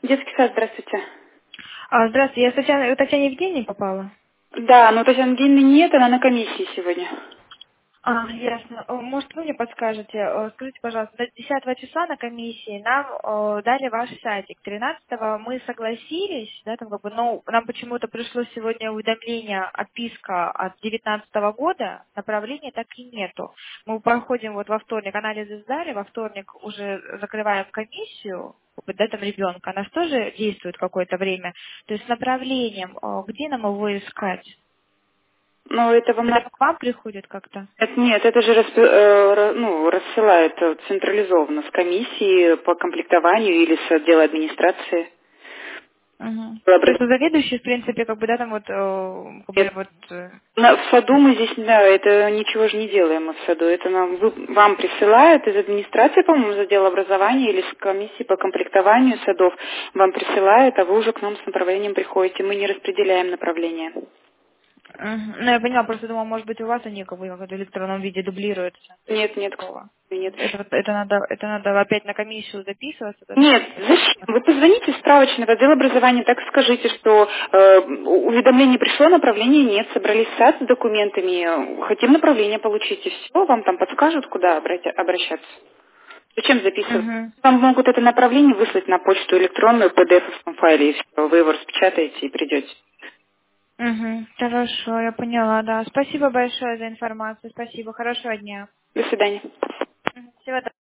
Детский сад, здравствуйте. Здравствуйте, я Татьяне Евгеньевне попала. Да, но Татьяны Евгеньевны нет, она на комиссии сегодня. Ясно. Может, вы мне подскажете? Скажите, пожалуйста, до 10 числа на комиссии нам дали ваш сайтик. 13-го мы согласились, да, там как бы, но нам почему-то пришло сегодня уведомление, отписка от 19 года, направления так и нету. Мы проходим вот во вторник, анализы сдали, во вторник уже закрываем комиссию, как бы, да, там ребенка, она же тоже действует какое-то время. То есть с направлением, где нам его искать? Но это вам надо... Это к вам приходит как-то? Нет, это же рассылают централизованно с комиссии по комплектованию или с отдела администрации. Мгм. То Образ- есть заведующий, в принципе, как бы, да, там вот, как бы, Нет. вот... В саду мы здесь, да, это ничего же не делаем мы в саду. Это вам присылают из администрации, по-моему, из отдела образования или с комиссии по комплектованию садов. Вам присылают, а вы уже к нам с направлением приходите. Мы не распределяем направление. Мгм. Ну, я поняла, просто думала, может быть, у вас они как бы в электронном виде дублируются. То есть Нет, нет, такого. нет. Это надо опять на комиссию записываться, да, Нет, чтобы это зачем? было. Вы позвоните справочно в отдел образования, так скажите, что уведомление пришло, направления нет, собрались в сад с документами, хотим направление получить, и все, вам там подскажут, куда обращаться. Зачем записывать? Угу. Вам могут это направление выслать на почту электронную в PDF файле, и все, вы его распечатаете и придете. Угу. Хорошо, я поняла, да. Спасибо большое за информацию. Спасибо. Хорошего дня. До свидания. Мгм. Всего доброго.